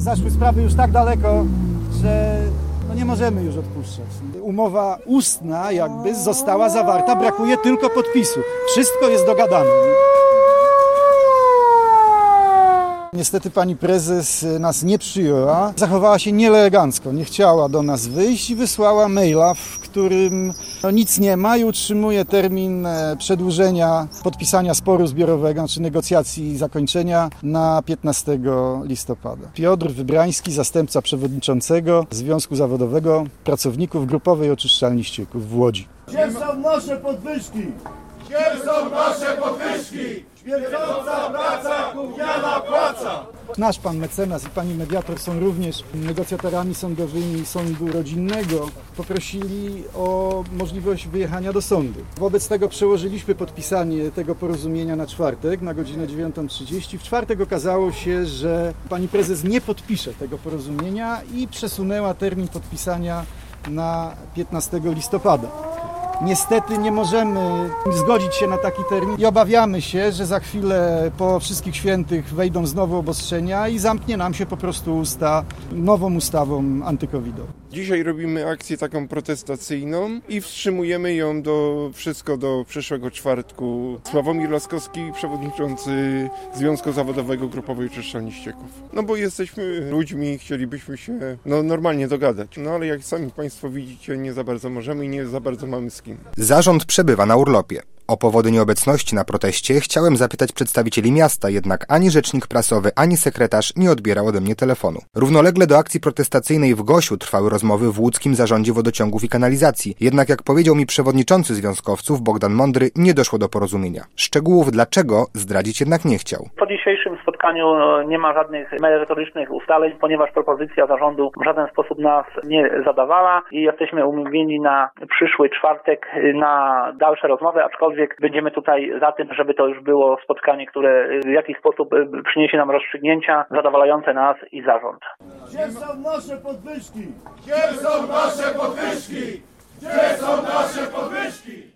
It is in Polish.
Zaszły sprawy już tak daleko, że nie możemy już odpuszczać. Umowa ustna jakby została zawarta, brakuje tylko podpisu. Wszystko jest dogadane. Niestety pani prezes nas nie przyjęła, zachowała się nieelegancko, nie chciała do nas wyjść i wysłała maila, w którym nic nie ma i utrzymuje termin przedłużenia podpisania sporu zbiorowego, czy negocjacji i zakończenia na 15 listopada. Piotr Wybrański, zastępca przewodniczącego Związku Zawodowego Pracowników Grupowej Oczyszczalni Ścieków w Łodzi. Gdzie są nasze podwyżki? Gdzie są nasze podwyżki? Śmierdząca praca, gówniana płaca! Nasz pan mecenas i pani mediator są również negocjatorami sądowymi sądu rodzinnego. Poprosili o możliwość wyjechania do sądu. Wobec tego przełożyliśmy podpisanie tego porozumienia na czwartek, na godzinę 9:30. W czwartek okazało się, że pani prezes nie podpisze tego porozumienia i przesunęła termin podpisania na 15 listopada. Niestety nie możemy zgodzić się na taki termin i obawiamy się, że za chwilę po wszystkich świętych wejdą znowu obostrzenia i zamknie nam się po prostu usta nową ustawą antykowidową. Dzisiaj robimy akcję taką protestacyjną i wstrzymujemy ją do przyszłego czwartku. Sławomir Laskowski, przewodniczący Związku Zawodowego Grupowej Oczyszczalni Ścieków. No bo jesteśmy ludźmi, chcielibyśmy się normalnie dogadać. No ale jak sami Państwo widzicie, nie za bardzo możemy i nie za bardzo mamy z kim. Zarząd przebywa na urlopie. O powody nieobecności na proteście chciałem zapytać przedstawicieli miasta, jednak ani rzecznik prasowy, ani sekretarz nie odbierał ode mnie telefonu. Równolegle do akcji protestacyjnej w Gosiu trwały rozmowy w łódzkim zarządzie wodociągów i kanalizacji. Jednak jak powiedział mi przewodniczący związkowców Bogdan Mądry, nie doszło do porozumienia. Szczegółów dlaczego zdradzić jednak nie chciał. Po dzisiejszym spotkaniu nie ma żadnych merytorycznych ustaleń, ponieważ propozycja zarządu w żaden sposób nas nie zadawała i jesteśmy umówieni na przyszły czwartek na dalsze rozmowy, aczkolwiek będziemy tutaj za tym, żeby to już było spotkanie, które w jakiś sposób przyniesie nam rozstrzygnięcia zadowalające nas i zarząd. Gdzie są nasze podwyżki? Gdzie są nasze podwyżki? Gdzie są nasze podwyżki?